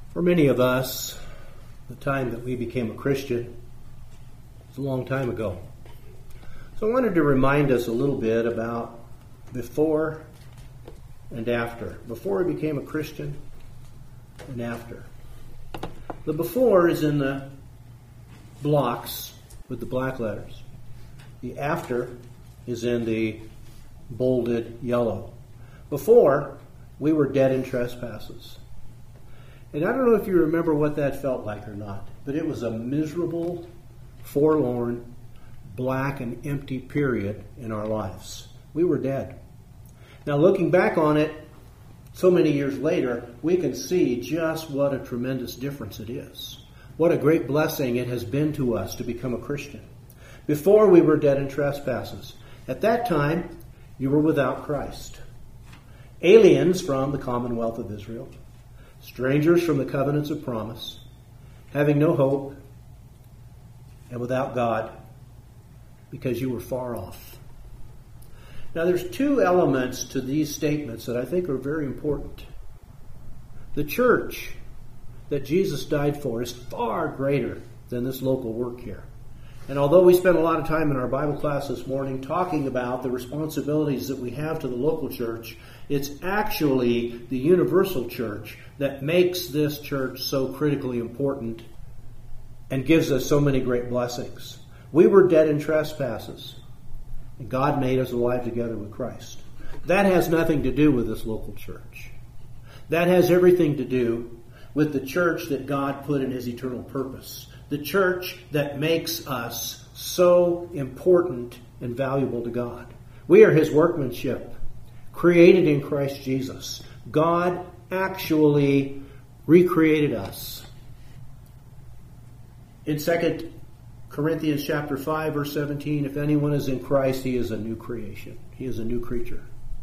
For many of us, the time that we became a Christian was a long time ago. So I wanted to remind us a little bit about before and after. Before we became a Christian and after. The before is in the blocks with the black letters. The after is in the bolded yellow. Before, we were dead in trespasses. And I don't know if you remember what that felt like or not, but it was a miserable, forlorn, black and empty period in our lives. We were dead. Now, looking back on it so many years later, we can see just what a tremendous difference it is. What a great blessing it has been to us to become a Christian. Before, we were dead in trespasses. At that time, you were without Christ. Aliens from the commonwealth of Israel. Strangers from the covenants of promise, having no hope, and without God, because you were far off. Now there's two elements to these statements that I think are very important. The church that Jesus died for is far greater than this local work here. And although we spent a lot of time in our Bible class this morning talking about the responsibilities that we have to the local church, it's actually the universal church that makes this church so critically important and gives us so many great blessings. We were dead in trespasses, and God made us alive together with Christ. That has nothing to do with this local church. That has everything to do with the church that God put in His eternal purpose. The church that makes us so important and valuable to God. We are His workmanship, created in Christ Jesus. God actually recreated us. In 2 Corinthians chapter 5, verse 17, if anyone is in Christ, he is a new creation. He is a new creature.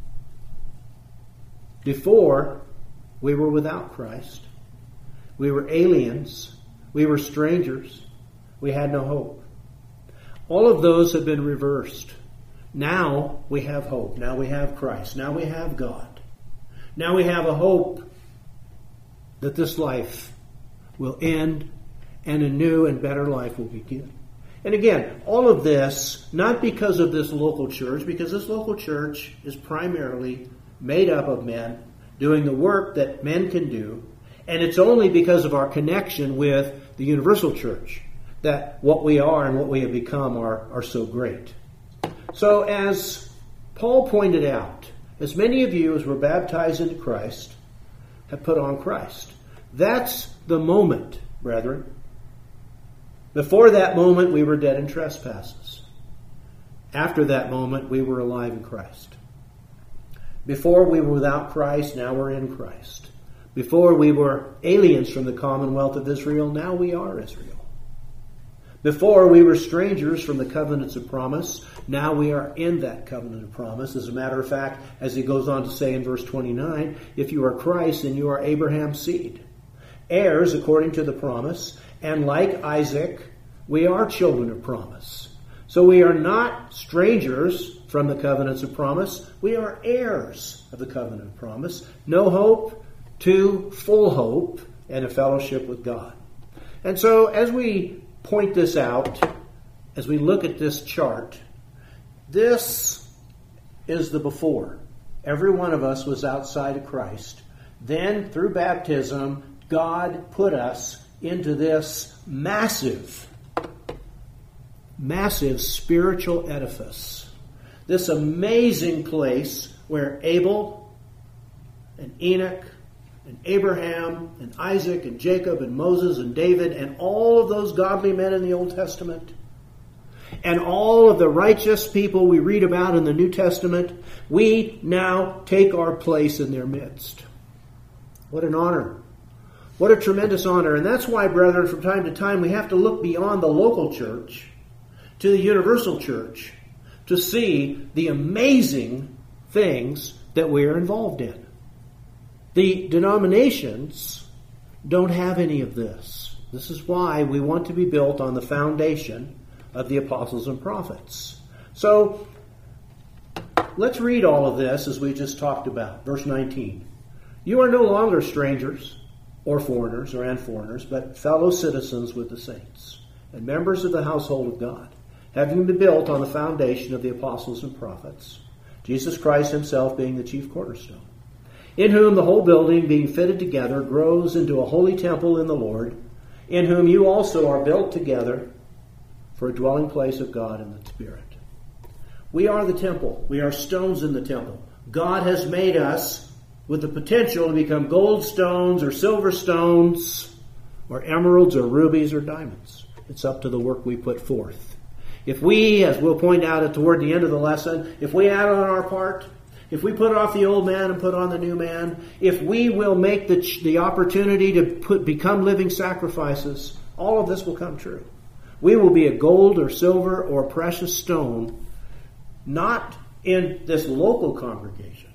Before, we were without Christ. We were aliens. We were strangers. We had no hope. All of those have been reversed. Now we have hope. Now we have Christ. Now we have God. Now we have a hope that this life will end and a new and better life will begin. And again, all of this, not because of this local church, because this local church is primarily made up of men doing the work that men can do. And it's only because of our connection with the universal church that what we are and what we have become are so great. So as Paul pointed out, as many of you as were baptized into Christ have put on Christ. That's the moment, brethren. Before that moment, we were dead in trespasses. After that moment, we were alive in Christ. Before we were without Christ, now we're in Christ. Before we were aliens from the commonwealth of Israel, now we are Israel. Before we were strangers from the covenants of promise, now we are in that covenant of promise. As a matter of fact, as he goes on to say in verse 29, if you are Christ, then you are Abraham's seed, heirs according to the promise, and like Isaac, we are children of promise. So we are not strangers from the covenants of promise, we are heirs of the covenant of promise. No hope to full hope and a fellowship with God. And so as we point this out, as we look at this chart, this is the before. Every one of us was outside of Christ. Then, through baptism, God put us into this massive spiritual edifice. This amazing place where Abel and Enoch and Abraham and Isaac and Jacob and Moses and David and all of those godly men in the Old Testament and all of the righteous people we read about in the New Testament, we now take our place in their midst. What an honor. What a tremendous honor. And that's why, brethren, from time to time we have to look beyond the local church to the universal church to see the amazing things that we are involved in. The denominations don't have any of this. This is why we want to be built on the foundation of the apostles and prophets. So, let's read all of this as we just talked about. Verse 19. You are no longer strangers or foreigners, but fellow citizens with the saints, and members of the household of God, having been built on the foundation of the apostles and prophets, Jesus Christ himself being the chief cornerstone, in whom the whole building, being fitted together, grows into a holy temple in the Lord, in whom you also are built together for a dwelling place of God in the Spirit. We are the temple. We are stones in the temple. God has made us with the potential to become gold stones or silver stones or emeralds or rubies or diamonds. It's up to the work we put forth. If we, as we'll point out toward the end of the lesson, if we add on our part, if we put off the old man and put on the new man, if we will make the opportunity to become living sacrifices, all of this will come true. We will be a gold or silver or precious stone, not in this local congregation,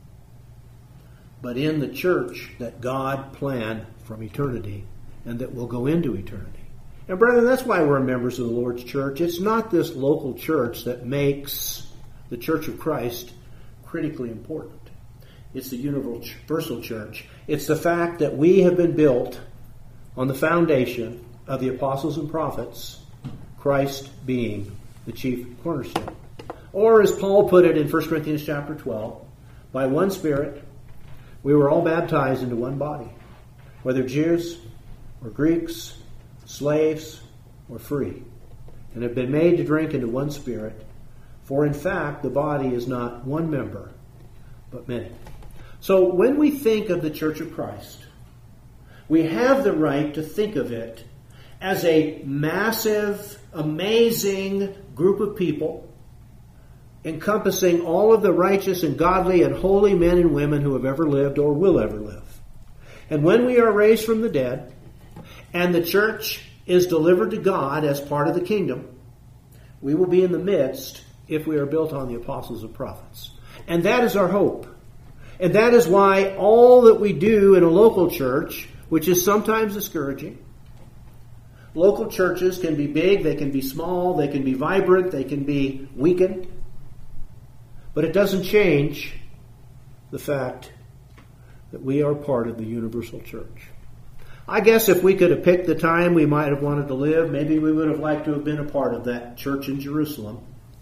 but in the church that God planned from eternity and that will go into eternity. And brethren, that's why we're members of the Lord's church. It's not this local church that makes the Church of Christ critically important. It's the universal church. It's the fact that we have been built on the foundation of the apostles and prophets, Christ being the chief cornerstone. Or as Paul put it in 1 Corinthians chapter 12, by one Spirit we were all baptized into one body, whether Jews or Greeks, slaves or free, and have been made to drink into one Spirit. For in fact the body is not one member, but many. So when we think of the Church of Christ, we have the right to think of it as a massive, amazing group of people encompassing all of the righteous and godly and holy men and women who have ever lived or will ever live. And when we are raised from the dead, and the church is delivered to God as part of the kingdom, we will be in the midst if we are built on the apostles and prophets. And that is our hope. And that is why all that we do in a local church, which is sometimes discouraging, local churches can be big, they can be small, they can be vibrant, they can be weakened, but it doesn't change the fact that we are part of the universal church. I guess if we could have picked the time we might have wanted to live, maybe we would have liked to have been a part of that church in Jerusalem.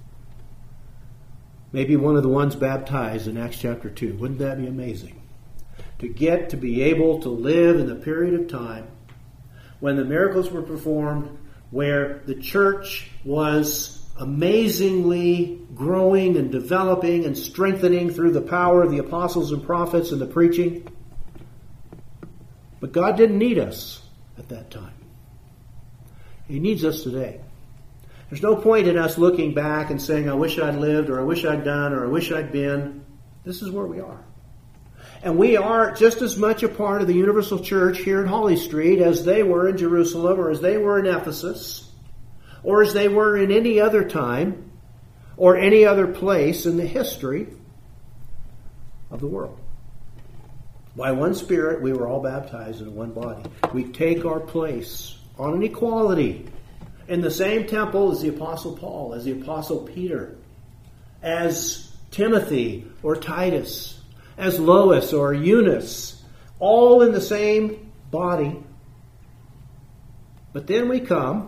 Maybe one of the ones baptized in Acts chapter 2. Wouldn't that be amazing? To get to be able to live in the period of time when the miracles were performed, where the church was amazingly growing and developing and strengthening through the power of the apostles and prophets and the preaching. But God didn't need us at that time. He needs us today. There's no point in us looking back and saying, I wish I'd lived, or I wish I'd done, or I wish I'd been. This is where we are. And we are just as much a part of the universal church here in Holly Street as they were in Jerusalem, or as they were in Ephesus, or as they were in any other time, or any other place in the history of the world. By one Spirit, we were all baptized in one body. We take our place on an equality in the same temple as the Apostle Paul, as the Apostle Peter, as Timothy or Titus, as Lois or Eunice, all in the same body. But then we come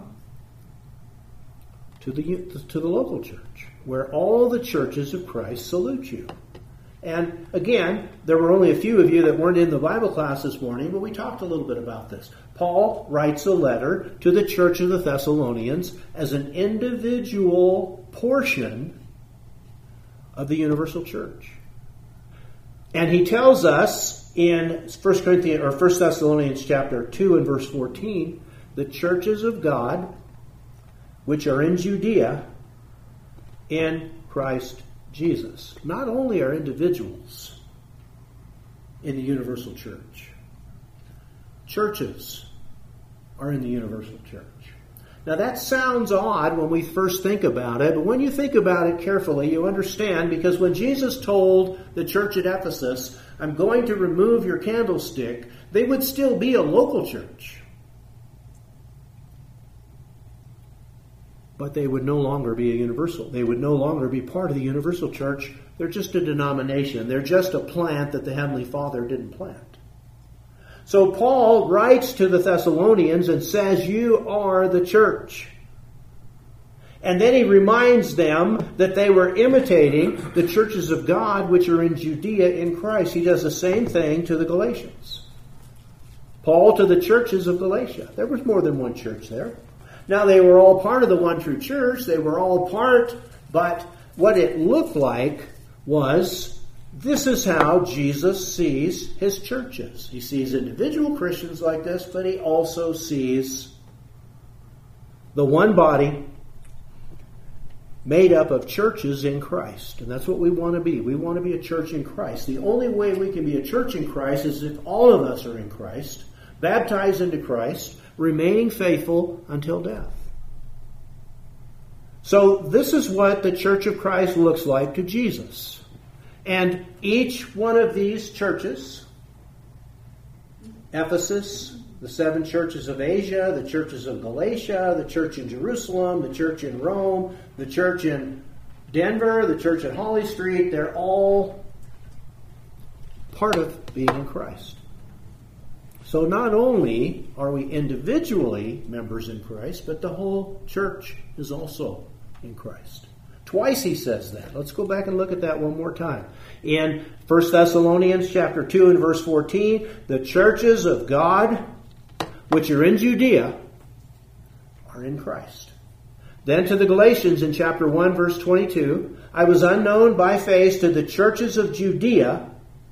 to the local church, where all the churches of Christ salute you. And again, there were only a few of you that weren't in the Bible class this morning, but we talked a little bit about this. Paul writes a letter to the church of the Thessalonians as an individual portion of the universal church. And he tells us in 1 Thessalonians chapter 2 and verse 14, the churches of God, which are in Judea, in Christ Jesus. Not only are individuals in the universal church, churches are in the universal church. Now that sounds odd when we first think about it, but when you think about it carefully, you understand, because when Jesus told the church at Ephesus, I'm going to remove your candlestick, they would still be a local church. But they would no longer be a universal. They would no longer be part of the universal church. They're just a denomination. They're just a plant that the Heavenly Father didn't plant. So Paul writes to the Thessalonians and says, you are the church. And then he reminds them that they were imitating the churches of God which are in Judea in Christ. He does the same thing to the Galatians. Paul to the churches of Galatia. There was more than one church there. Now they were all part of the one true church. They were all part, but what it looked like was, this is how Jesus sees his churches. He sees individual Christians like this, but he also sees the one body made up of churches in Christ. And that's what we want to be. We want to be a church in Christ. The only way we can be a church in Christ is if all of us are in Christ, baptized into Christ, remaining faithful until death. So this is what the church of Christ looks like to Jesus. And each one of these churches, Ephesus, the 7 churches of Asia, the churches of Galatia, the church in Jerusalem, the church in Rome, the church in Denver, the church at Holly Street, they're all part of being in Christ. So not only are we individually members in Christ, but the whole church is also in Christ. Twice he says that. Let's go back and look at that one more time. In 1 Thessalonians chapter 2 and verse 14, the churches of God which are in Judea are in Christ. Then to the Galatians in chapter 1 verse 22, I was unknown by face to the churches of Judea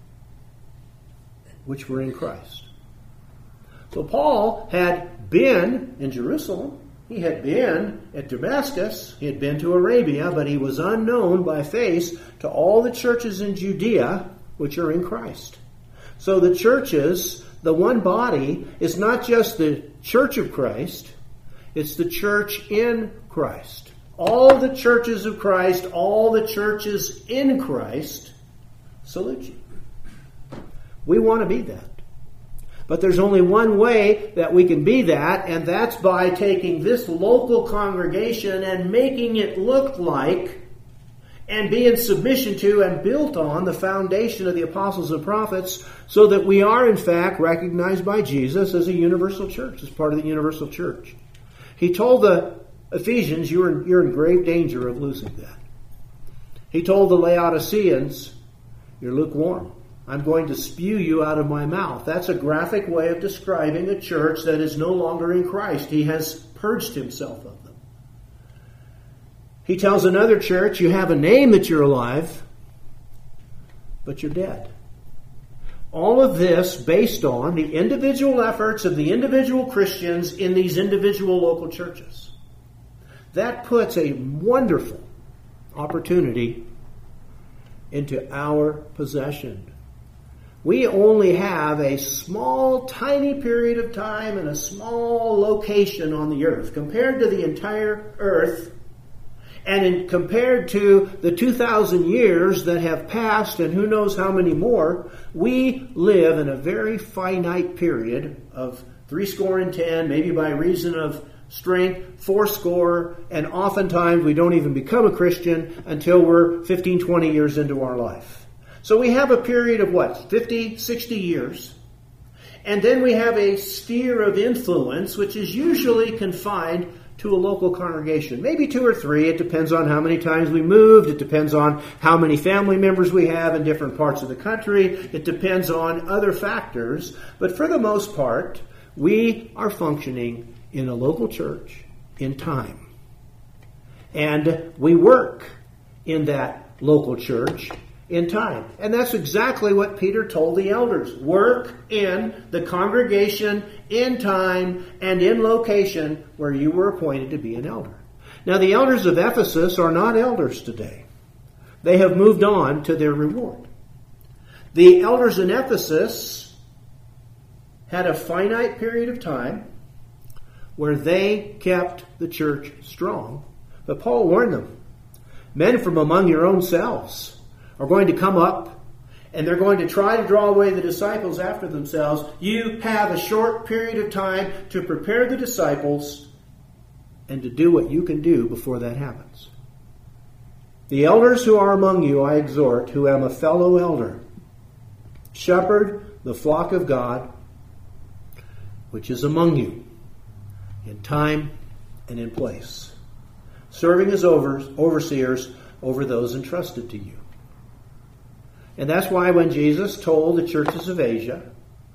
which were in Christ. So Paul had been in Jerusalem. He had been at Damascus. He had been to Arabia, but he was unknown by face to all the churches in Judea which are in Christ. So the churches, the one body, is not just the church of Christ, it's the church in Christ. All the churches of Christ, all the churches in Christ, salute you. We want to be that. But there's only one way that we can be that, and that's by taking this local congregation and making it look like and be in submission to and built on the foundation of the apostles and prophets, so that we are in fact recognized by Jesus as a universal church, as part of the universal church. He told the Ephesians, you're in grave danger of losing that. He told the Laodiceans, you're lukewarm. I'm going to spew you out of my mouth. That's a graphic way of describing a church that is no longer in Christ. He has purged himself of them. He tells another church, you have a name that you're alive, but you're dead. All of this based on the individual efforts of the individual Christians in these individual local churches. That puts a wonderful opportunity into our possession. We only have a small, tiny period of time and a small location on the earth. Compared to the entire earth, and compared to the 2,000 years that have passed and who knows how many more, we live in a very finite period of 70, maybe by reason of strength, 80, and oftentimes we don't even become a Christian until we're 15, 20 years into our life. So we have a period of 50, 60 years. And then we have a sphere of influence, which is usually confined to a local congregation. Maybe 2 or 3. It depends on how many times we moved. It depends on how many family members we have in different parts of the country. It depends on other factors. But for the most part, we are functioning in a local church in time. And we work in that local church in time. And that's exactly what Peter told the elders. Work in the congregation in time and in location where you were appointed to be an elder. Now the elders of Ephesus are not elders today. They have moved on to their reward. The elders in Ephesus had a finite period of time where they kept the church strong. But Paul warned them, men from among your own selves are going to come up and they're going to try to draw away the disciples after themselves. You have a short period of time to prepare the disciples and to do what you can do before that happens. The elders who are among you, I exhort, who am a fellow elder, shepherd the flock of God, which is among you, in time and in place, serving as overseers over those entrusted to you. And that's why when Jesus told the churches of Asia,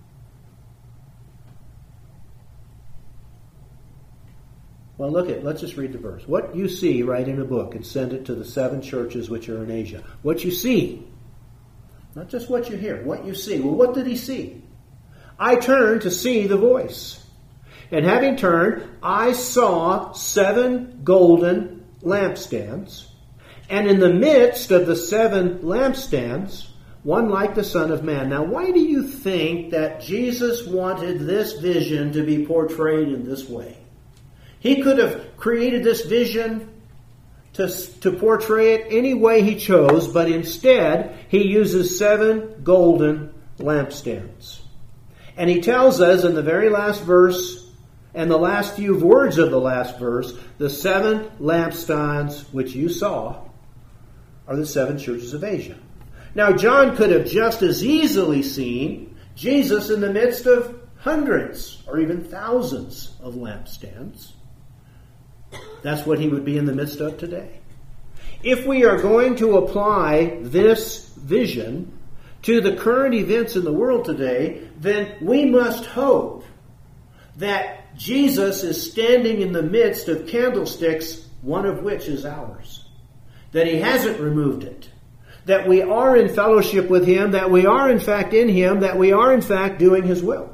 well, let's just read the verse. What you see, write in a book and send it to the 7 churches which are in Asia. What you see, not just what you hear, what you see. Well, what did he see? I turned to see the voice. And having turned, I saw 7 golden lampstands. And in the midst of the 7 lampstands, one like the Son of Man. Now, why do you think that Jesus wanted this vision to be portrayed in this way? He could have created this vision to portray it any way he chose, but instead he uses 7 golden lampstands. And he tells us in the very last verse and the last few words of the last verse, the 7 lampstands which you saw are the 7 churches of Asia. Now, John could have just as easily seen Jesus in the midst of hundreds or even thousands of lampstands. That's what he would be in the midst of today. If we are going to apply this vision to the current events in the world today, then we must hope that Jesus is standing in the midst of candlesticks, one of which is ours. That he hasn't removed it. That we are in fellowship with him, that we are in fact in him, that we are in fact doing his will.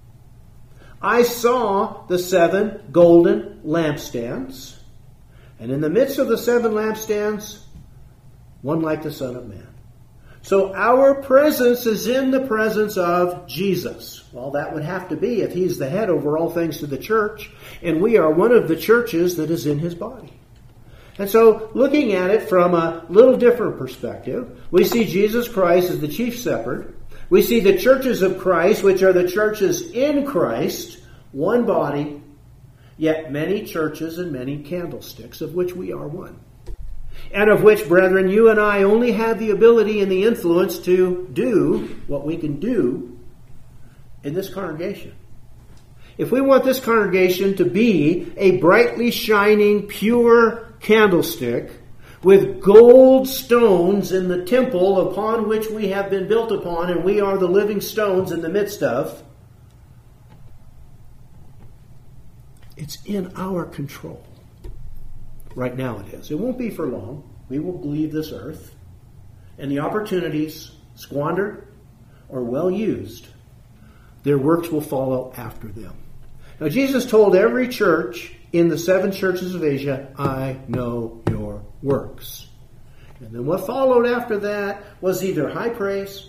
I saw the 7 golden lampstands, and in the midst of the 7 lampstands, one like the Son of Man. So our presence is in the presence of Jesus. Well, that would have to be if he's the head over all things to the church, and we are one of the churches that is in his body. And so, looking at it from a little different perspective, we see Jesus Christ as the chief shepherd. We see the churches of Christ, which are the churches in Christ, one body, yet many churches and many candlesticks, of which we are one. And of which, brethren, you and I only have the ability and the influence to do what we can do in this congregation. If we want this congregation to be a brightly shining, pure candlestick with gold stones in the temple upon which we have been built upon, and we are the living stones in the midst of, it's in our control. Right now it is. It won't be for long. We will leave this earth, and the opportunities squandered or well used, their works will follow after them. Now, Jesus told every church in the 7 churches of Asia, I know your works. And then what followed after that was either high praise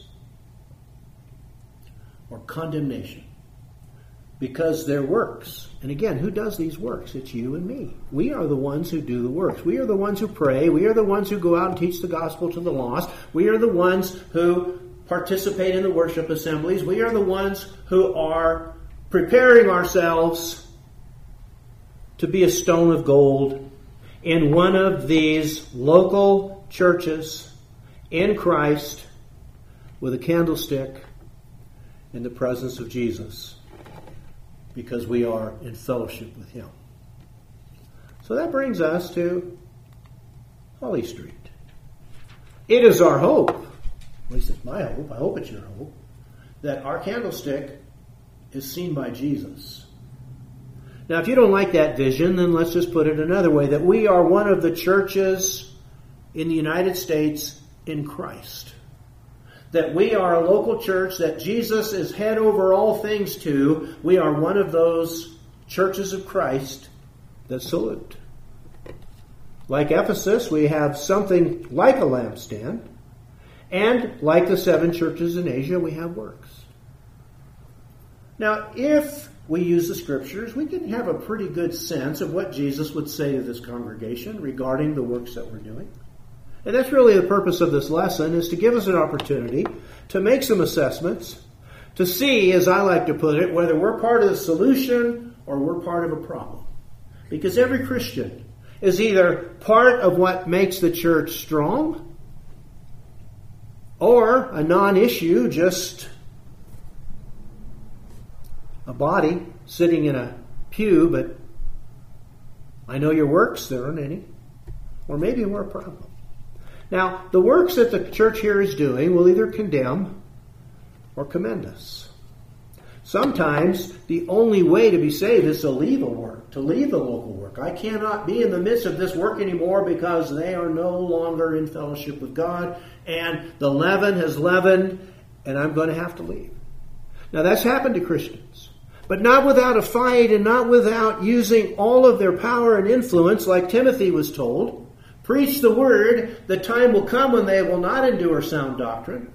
or condemnation. Because their works, and again, who does these works? It's you and me. We are the ones who do the works. We are the ones who pray. We are the ones who go out and teach the gospel to the lost. We are the ones who participate in the worship assemblies. We are the ones who are preparing ourselves to be a stone of gold in one of these local churches in Christ with a candlestick in the presence of Jesus, because we are in fellowship with him. So that brings us to Holly Street. It is our hope, at least it's my hope, I hope it's your hope, that our candlestick is seen by Jesus. Now, if you don't like that vision, then let's just put it another way, that we are one of the churches in the United States in Christ. That we are a local church, that Jesus is head over all things to. We are one of those churches of Christ that salute. Like Ephesus, we have something like a lampstand. And like the 7 churches in Asia, we have works. Now, if we use the Scriptures, we can have a pretty good sense of what Jesus would say to this congregation regarding the works that we're doing. And that's really the purpose of this lesson, is to give us an opportunity to make some assessments, to see, as I like to put it, whether we're part of the solution or we're part of a problem. Because every Christian is either part of what makes the church strong or a non-issue, just a body sitting in a pew, but I know your works, there aren't any. Or maybe we're a problem. Now, the works that the church here is doing will either condemn or commend us. Sometimes the only way to be saved is to leave a work, to leave the local work. I cannot be in the midst of this work anymore because they are no longer in fellowship with God, and the leaven has leavened, and I'm going to have to leave. Now, that's happened to Christians, but not without a fight and not without using all of their power and influence, like Timothy was told. Preach the word, the time will come when they will not endure sound doctrine.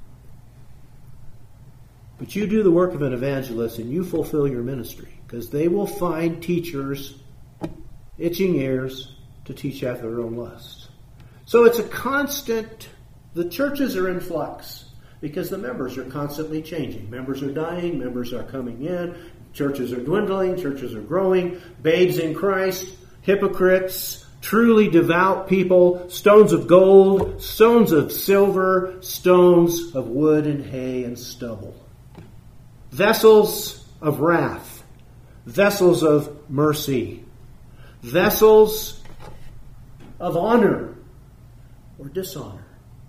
But you do the work of an evangelist and you fulfill your ministry, because they will find teachers, itching ears, to teach after their own lusts. So it's a constant, the churches are in flux, because the members are constantly changing. Members are dying, members are coming in, churches are dwindling, churches are growing, babes in Christ, hypocrites, truly devout people, stones of gold, stones of silver, stones of wood and hay and stubble. Vessels of wrath, vessels of mercy, vessels of honor or dishonor.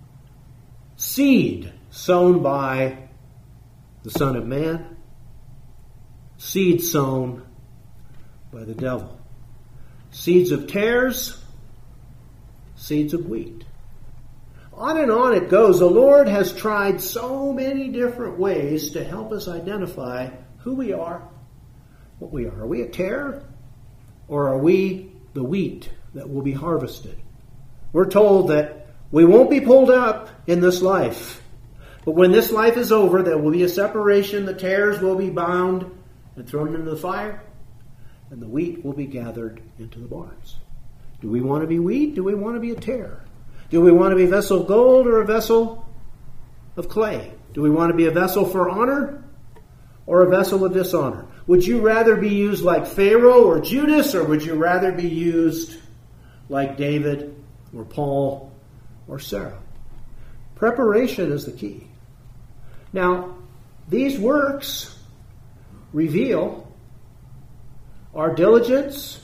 Seed sown by the Son of Man, seed sown by the devil. Seeds of tares, seeds of wheat. On and on it goes. The Lord has tried so many different ways to help us identify who we are, what we are. Are we a tare, or are we the wheat that will be harvested? We're told that we won't be pulled up in this life, but when this life is over, there will be a separation. The tares will be bound and thrown into the fire, and the wheat will be gathered into the barns. Do we want to be wheat? Do we want to be a tare? Do we want to be a vessel of gold or a vessel of clay? Do we want to be a vessel for honor or a vessel of dishonor? Would you rather be used like Pharaoh or Judas, or would you rather be used like David or Paul or Sarah? Preparation is the key. Now, these works reveal our diligence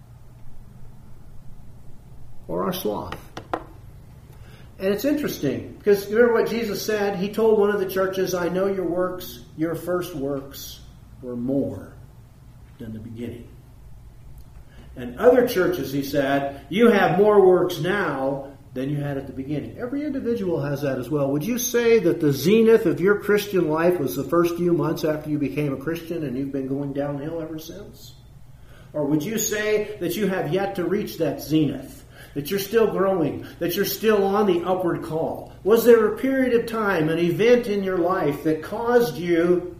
or our sloth. And it's interesting, because remember what Jesus said? He told one of the churches, I know your works, your first works were more than the beginning. And other churches, he said, you have more works now than you had at the beginning. Every individual has that as well. Would you say that the zenith of your Christian life was the first few months after you became a Christian and you've been going downhill ever since? Or would you say that you have yet to reach that zenith? That you're still growing, that you're still on the upward call? Was there a period of time, an event in your life that caused you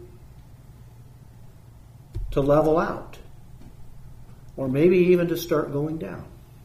to level out? Or maybe even to start going down?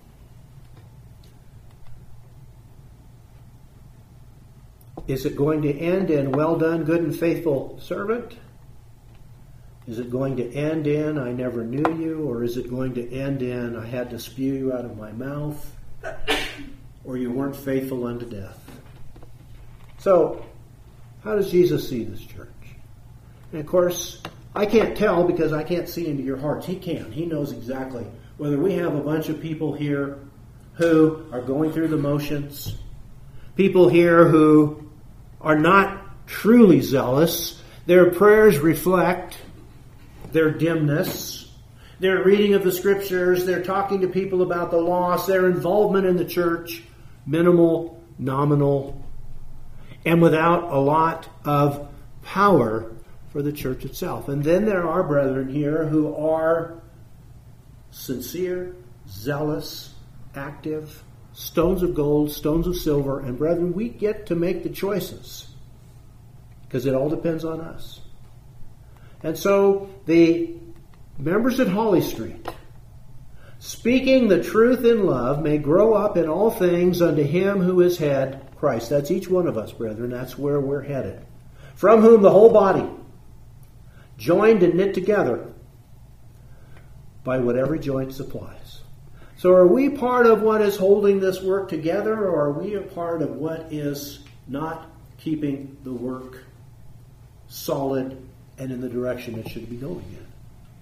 Is it going to end in, well done, good and faithful servant? Is it going to end in, I never knew you? Or is it going to end in, I had to spew you out of my mouth? Or you weren't faithful unto death? So, how does Jesus see this church? And of course, I can't tell because I can't see into your hearts. He can. He knows exactly. Whether we have a bunch of people here who are going through the motions, people here who are not truly zealous, their prayers reflect their dimness, their reading of the scriptures, their talking to people about the lost, their involvement in the church, minimal, nominal, and without a lot of power for the church itself. And then there are brethren here who are sincere, zealous, active, stones of gold, stones of silver, and brethren, we get to make the choices because it all depends on us. And so the members at Holly Street, speaking the truth in love, may grow up in all things unto him who is head, Christ. That's each one of us, brethren. That's where we're headed. From whom the whole body, joined and knit together by what every joint supplies. So are we part of what is holding this work together, or are we a part of what is not keeping the work solid and in the direction it should be going in?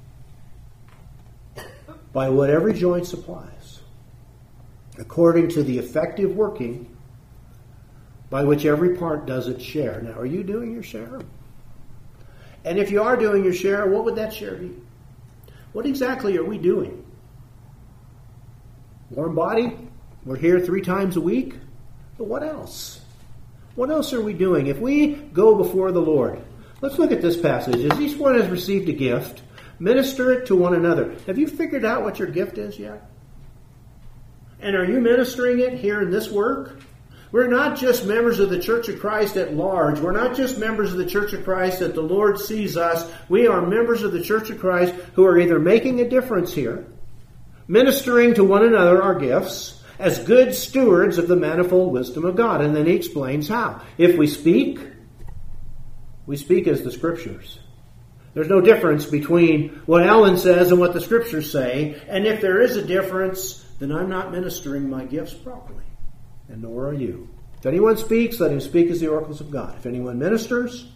by what every joint supplies, according to the effective working by which every part does its share. Now, are you doing your share? And if you are doing your share, what would that share be? What exactly are we doing? Warm body? We're here 3 times a week? But what else? What else are we doing? If we go before the Lord, let's look at this passage. As each one has received a gift, minister it to one another. Have you figured out what your gift is yet? And are you ministering it here in this work? We're not just members of the Church of Christ at large. We're not just members of the Church of Christ that the Lord sees us. We are members of the Church of Christ who are either making a difference here, ministering to one another our gifts, as good stewards of the manifold wisdom of God. And then he explains how. If we speak as the Scriptures. There's no difference between what Ellen says and what the Scriptures say. And if there is a difference, then I'm not ministering my gifts properly. And nor are you. If anyone speaks, let him speak as the oracles of God. If anyone ministers,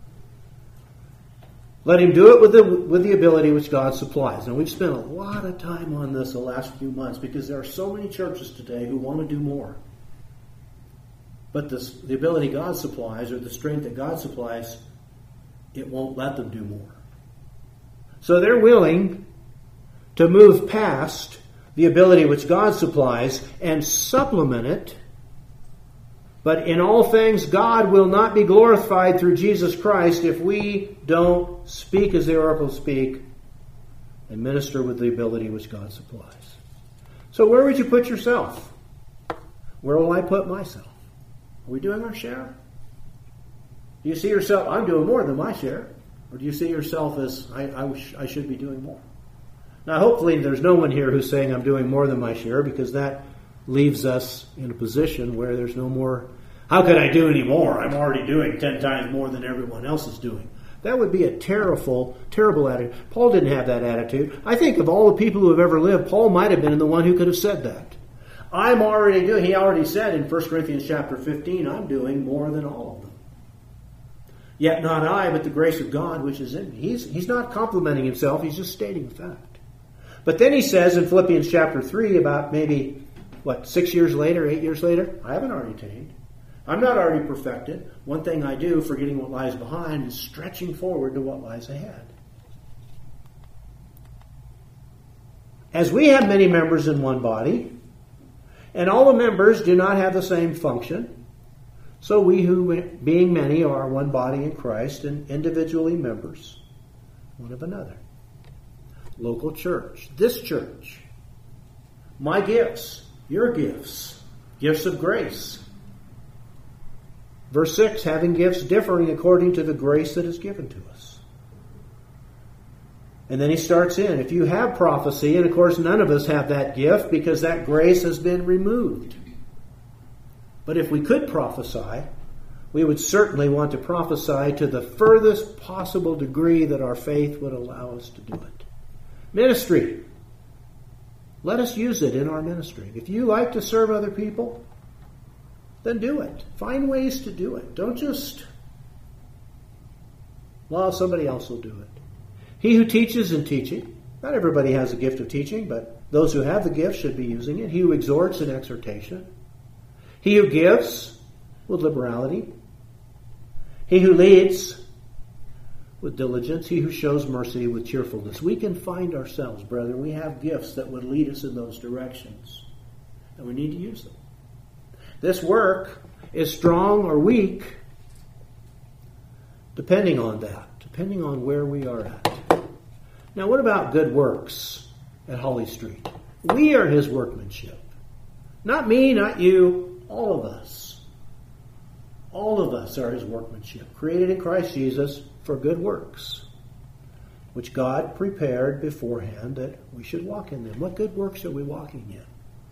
let him do it with the ability which God supplies. And we've spent a lot of time on this the last few months because there are so many churches today who want to do more. But the ability God supplies, or the strength that God supplies, it won't let them do more. So they're willing to move past the ability which God supplies and supplement it. But in all things, God will not be glorified through Jesus Christ if we don't speak as the oracles speak and minister with the ability which God supplies. So where would you put yourself? Where will I put myself? Are we doing our share? Do you see yourself, I'm doing more than my share? Or do you see yourself as, I should be doing more? Now hopefully there's no one here who's saying I'm doing more than my share, because that leaves us in a position where there's no more, how could I do any more? I'm already doing 10 times more than everyone else is doing. That would be a terrible attitude. Paul didn't have that attitude. I think of all the people who have ever lived, Paul might have been the one who could have said that. He already said in 1 Corinthians chapter 15, I'm doing more than all of them. Yet not I, but the grace of God which is in me. He's not complimenting himself, he's just stating a fact. But then he says in Philippians chapter 3, about maybe, 6 years later, 8 years later, I haven't already attained. I'm not already perfected. One thing I do, forgetting what lies behind, is stretching forward to what lies ahead. As we have many members in one body, and all the members do not have the same function, so we who, being many, are one body in Christ and individually members one of another. Local church, this church, my gifts, your gifts, gifts of grace. Verse 6, having gifts differing according to the grace that is given to us. And then he starts in, if you have prophecy, and of course none of us have that gift because that grace has been removed. But if we could prophesy, we would certainly want to prophesy to the furthest possible degree that our faith would allow us to do it. Ministry. Let us use it in our ministry. If you like to serve other people, then do it. Find ways to do it. Don't just, somebody else will do it. He who teaches in teaching. Not everybody has a gift of teaching, but those who have the gift should be using it. He who exhorts in exhortation. He who gives with liberality. He who leads with diligence. He who shows mercy with cheerfulness. We can find ourselves, brethren. We have gifts that would lead us in those directions. And we need to use them. This work is strong or weak depending on that. Depending on where we are at. Now what about good works at Holly Street? We are his workmanship. Not me, not you. All of us. All of us are his workmanship, created in Christ Jesus for good works, which God prepared beforehand that we should walk in them. What good works are we walking in?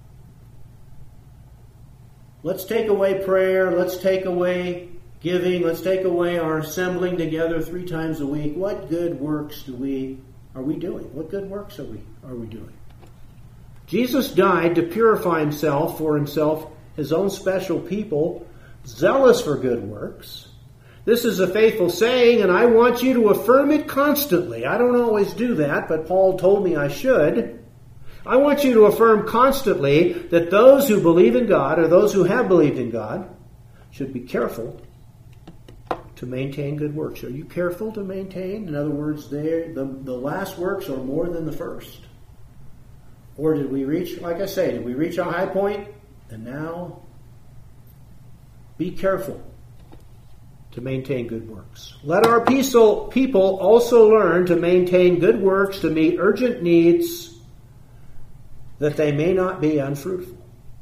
Let's take away prayer. Let's take away giving. Let's take away our assembling together 3 times a week. What good works are we doing? What good works are we doing? Jesus died to purify himself for himself, his own special people, zealous for good works. This is a faithful saying, and I want you to affirm it constantly. I don't always do that, but Paul told me I should. I want you to affirm constantly that those who believe in God, or those who have believed in God, should be careful to maintain good works. Are you careful to maintain? In other words, the last works are more than the first. Or did we reach, like I say, did we reach a high point? And now, be careful to maintain good works. Let our people also learn to maintain good works to meet urgent needs, that they may not be unfruitful.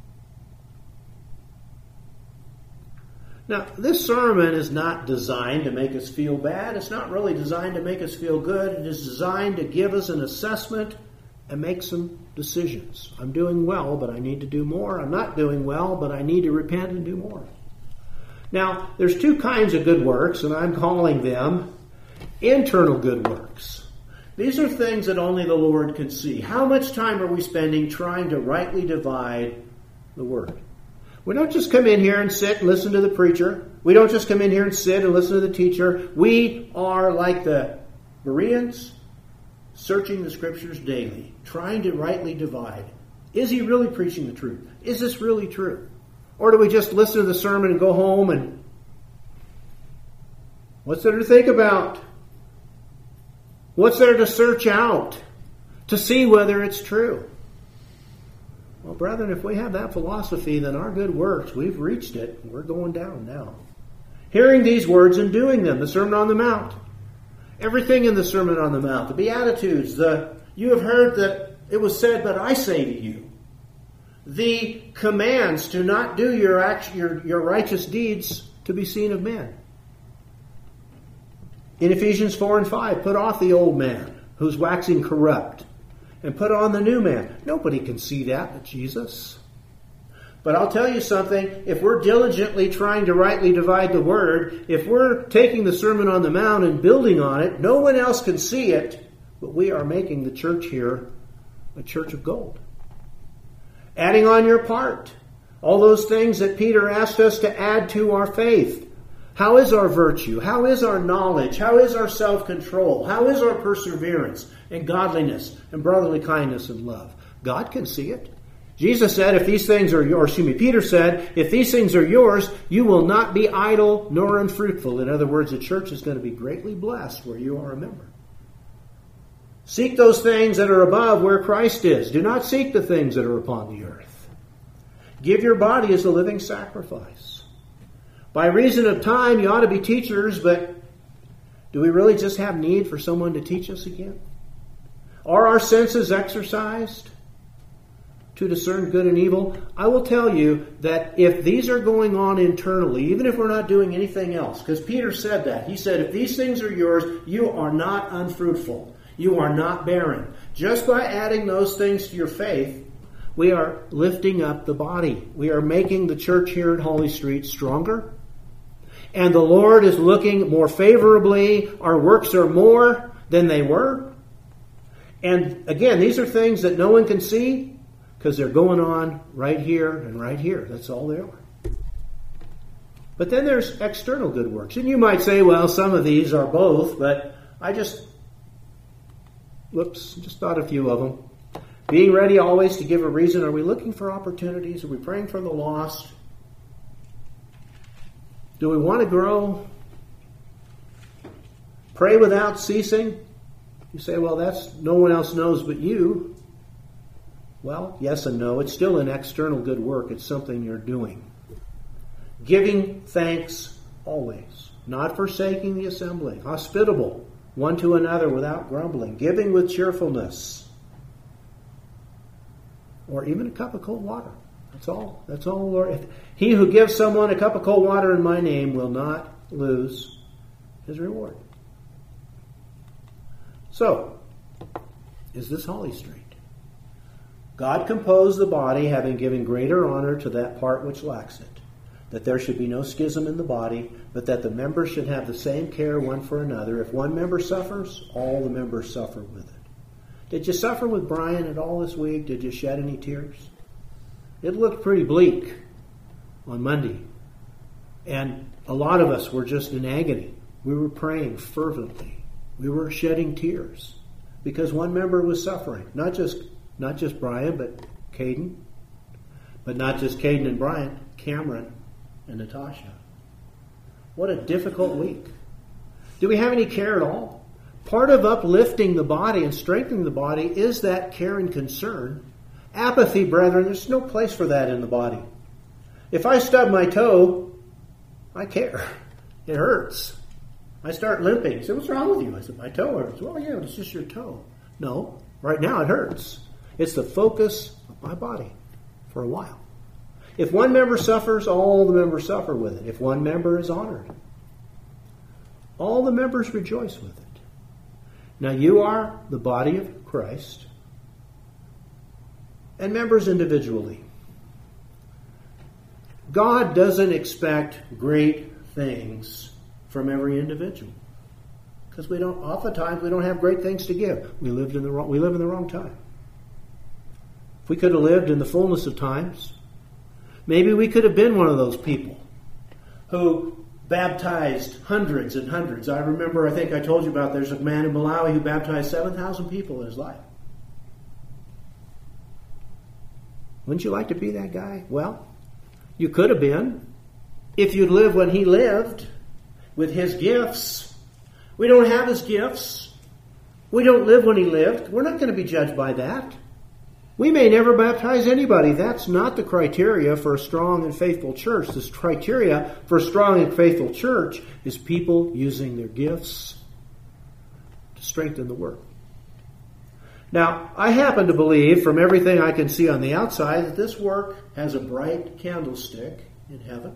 Now, this sermon is not designed to make us feel bad. It's not really designed to make us feel good. It is designed to give us an assessment and make some decisions. I'm doing well, but I need to do more. I'm not doing well, but I need to repent and do more. Now, there's two kinds of good works, and I'm calling them internal good works. These are things that only the Lord can see. How much time are we spending trying to rightly divide the Word? We don't just come in here and sit and listen to the preacher. We don't just come in here and sit and listen to the teacher. We are like the Bereans, searching the Scriptures daily, trying to rightly divide. Is he really preaching the truth? Is this really true? Or do we just listen to the sermon and go home and what's there to think about? What's there to search out to see whether it's true? Well, brethren, if we have that philosophy, then our good works, we've reached it. We're going down now. Hearing these words and doing them, the Sermon on the Mount. Everything in the Sermon on the Mount, the Beatitudes, you have heard that it was said, but I say to you. The commands to not do your righteous deeds to be seen of men. In Ephesians 4 and 5, put off the old man who's waxing corrupt and put on the new man. Nobody can see that but Jesus. But I'll tell you something, if we're diligently trying to rightly divide the Word, if we're taking the Sermon on the Mount and building on it, no one else can see it, but we are making the church here a church of gold. Adding on your part, all those things that Peter asked us to add to our faith. How is our virtue? How is our knowledge? How is our self-control? How is our perseverance and godliness and brotherly kindness and love? God can see it. Jesus said, if these things are yours, Peter said, if these things are yours, you will not be idle nor unfruitful. In other words, the church is going to be greatly blessed where you are a member. Seek those things that are above where Christ is. Do not seek the things that are upon the earth. Give your body as a living sacrifice. By reason of time, you ought to be teachers, but do we really just have need for someone to teach us again? Are our senses exercised to discern good and evil? I will tell you that if these are going on internally, even if we're not doing anything else, because Peter said that. He said, if these things are yours, you are not unfruitful. You are not barren. Just by adding those things to your faith, we are lifting up the body. We are making the church here at Holly Street stronger. And the Lord is looking more favorably. Our works are more than they were. And again, these are things that no one can see because they're going on right here and right here. That's all they are. But then there's external good works. And you might say, well, some of these are both, but I just thought a few of them. Being ready always to give a reason. Are we looking for opportunities? Are we praying for the lost? Do we want to grow? Pray without ceasing? You say, well, that's no one else knows but you. Well, yes and no. It's still an external good work. It's something you're doing. Giving thanks always. Not forsaking the assembly. Hospitable one to another without grumbling. Giving with cheerfulness. Or even a cup of cold water. That's all. That's all, Lord. He who gives someone a cup of cold water in my name will not lose his reward. So, is this Holly Street? God composed the body, having given greater honor to that part which lacks it, that there should be no schism in the body, but that the members should have the same care one for another. If one member suffers, all the members suffer with it. Did you suffer with Brian at all this week? Did you shed any tears? It looked pretty bleak on Monday. And a lot of us were just in agony. We were praying fervently. We were shedding tears because one member was suffering. Not just Not just Brian, but Caden. But not just Caden and Brian, Cameron and Natasha. What a difficult week. Do we have any care at all? Part of uplifting the body and strengthening the body is that care and concern. Apathy, brethren, there's no place for that in the body. If I stub my toe, I care. It hurts. I start limping. You say, what's wrong with you? I said, my toe hurts. Well, yeah, it's just your toe. No, right now it hurts. It's the focus of my body for a while. If one member suffers, all the members suffer with it. If one member is honored, all the members rejoice with it. Now you are the body of Christ and members individually. God doesn't expect great things from every individual, because oftentimes we don't have great things to give. We live in the wrong time. If we could have lived in the fullness of times, maybe we could have been one of those people who baptized hundreds and hundreds. I remember, I think I told you about, there's a man in Malawi who baptized 7,000 people in his life. Wouldn't you like to be that guy? Well, you could have been if you'd lived when he lived with his gifts. We don't have his gifts. We don't live when he lived. We're not going to be judged by that. We may never baptize anybody. That's not the criteria for a strong and faithful church. This criteria for a strong and faithful church is people using their gifts to strengthen the work. Now, I happen to believe, from everything I can see on the outside, that this work has a bright candlestick in heaven.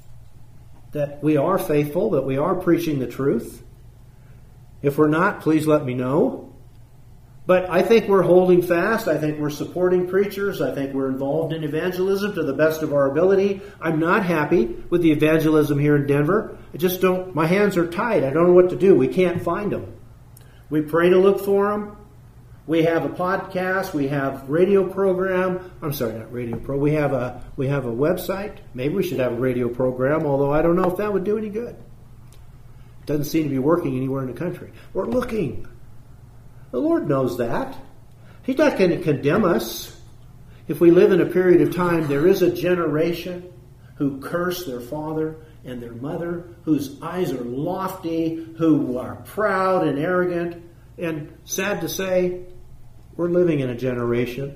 That we are faithful, that we are preaching the truth. If we're not, please let me know. But I think we're holding fast. I think we're supporting preachers. I think we're involved in evangelism to the best of our ability. I'm not happy with the evangelism here in Denver. My hands are tied. I don't know what to do. We can't find them. We pray to look for them. We have a podcast. We have radio program. I'm sorry, not radio pro. We have a website. Maybe we should have a radio program, although I don't know if that would do any good. It doesn't seem to be working anywhere in the country. We're looking. The Lord knows that. He's not going to condemn us. If we live in a period of time, there is a generation who curse their father and their mother, whose eyes are lofty, who are proud and arrogant. And sad to say, we're living in a generation.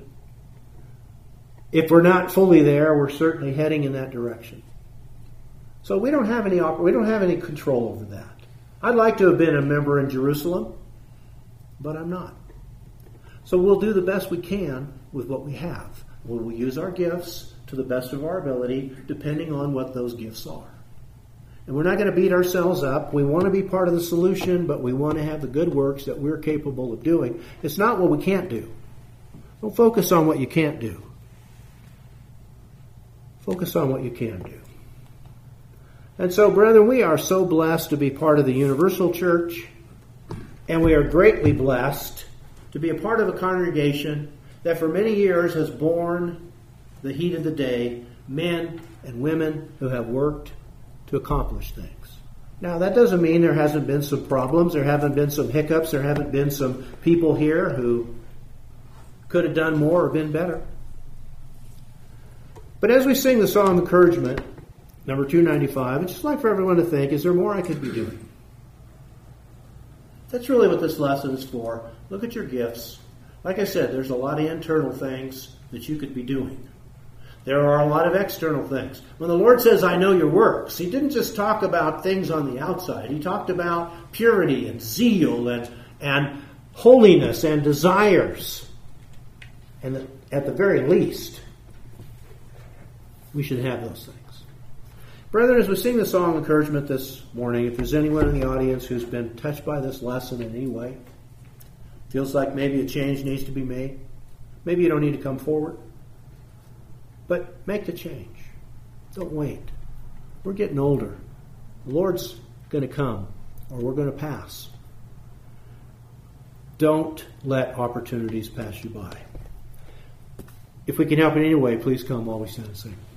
If we're not fully there, we're certainly heading in that direction. So we don't have any control over that. I'd like to have been a member in Jerusalem, but I'm not. So we'll do the best we can with what we have. We'll use our gifts to the best of our ability, depending on what those gifts are. And we're not going to beat ourselves up. We want to be part of the solution, but we want to have the good works that we're capable of doing. It's not what we can't do. Don't focus on what you can't do. Focus on what you can do. And so, brethren, we are so blessed to be part of the Universal Church, and we are greatly blessed to be a part of a congregation that for many years has borne the heat of the day, men and women who have worked to accomplish things. Now, that doesn't mean there hasn't been some problems, there haven't been some hiccups, there haven't been some people here who could have done more or been better. But as we sing the song of encouragement, number 295, I'd just like for everyone to think, is there more I could be doing? That's really what this lesson is for. Look at your gifts. Like I said, there's a lot of internal things that you could be doing. There are a lot of external things. When the Lord says, I know your works, He didn't just talk about things on the outside. He talked about purity and zeal and holiness and desires. And at the very least, we should have those things. Brethren, as we sing the song of encouragement this morning, if there's anyone in the audience who's been touched by this lesson in any way, feels like maybe a change needs to be made, maybe you don't need to come forward, but make the change. Don't wait. We're getting older. The Lord's going to come, or we're going to pass. Don't let opportunities pass you by. If we can help in any way, please come while we stand and sing.